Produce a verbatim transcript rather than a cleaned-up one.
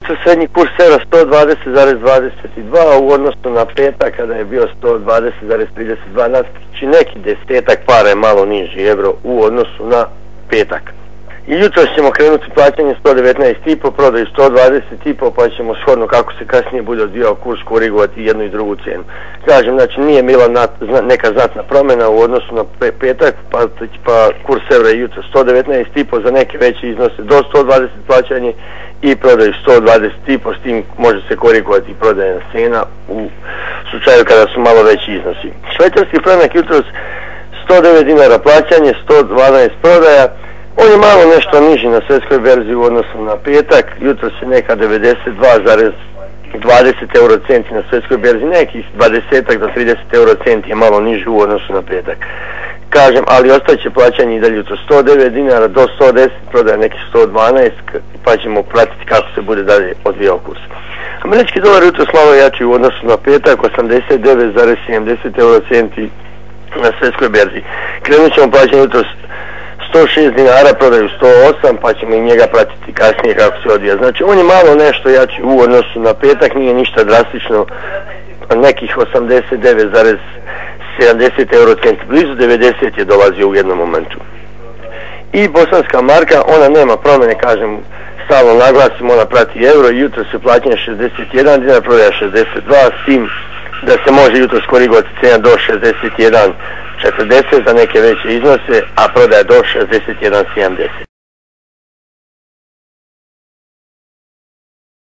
Srednji kurs eura sto dvadeset zarez dvadeset dva u odnosu na petak kada je bio sto dvadeset zarez trideset dva, znači neki desetak para je malo niži euro u odnosu na petak. I jutro ćemo krenuti plaćanje sto devetnaest i po, prodaju sto dvadeset i po, pa ćemo shodno kako se kasnije bude odvijao kurs korigovati jednu i drugu cijenu. Kažem, znači nije bila nat, neka znatna promjena u odnosu na petak, pa, pa kurs eura je jutro sto devetnaest i po, za neke veće iznose do sto dvadeset plaćanje i prodaju sto dvadeset i po, s tim može se korigovati i prodajna cijena u slučaju kada su malo veći iznosi. Švajcarski franak jutros sto devet dinara plaćanje, sto dvanaest prodaja. On je malo nešto niži na svjetskoj berzi u odnosu na petak, jutro se neka devedeset dva zarez dvadeset euro centi na svjetskoj berzi, nekih dvadeset do trideset euro centi je malo niži u odnosu na petak. Kažem, ali ostaće plaćanje i dalje jutro sto devet dinara do sto deset, prodaje nekih sto dvanaest, pa ćemo pratiti kako se bude dalje odvijao kurs. Američki dolar jutro malo jači u odnosu na petak, osamdeset devet zarez sedamdeset euro centi na svjetskoj berzi. Krenut ćemo plaćanje jutro sto šest dinara, prodaju sto osam, pa ćemo i njega pratiti kasnije kako se odvija. Znači on je malo nešto jači u odnosu na petak, nije ništa drastično, nekih osamdeset devet zarez sedamdeset euro centi, blizu devedeset je dolazio u jednom momentu. I bosanska marka, ona nema promjene, kažem, stalno naglasim, ona prati euro, jutro se plaćanje šezdeset jedan dinar, prodaja šezdeset dva, s tim da se može jutro skorigovati cijena do šezdeset jedan četrdeset za neke veće iznose, a prodaja do šezdeset jedan sedamdeset.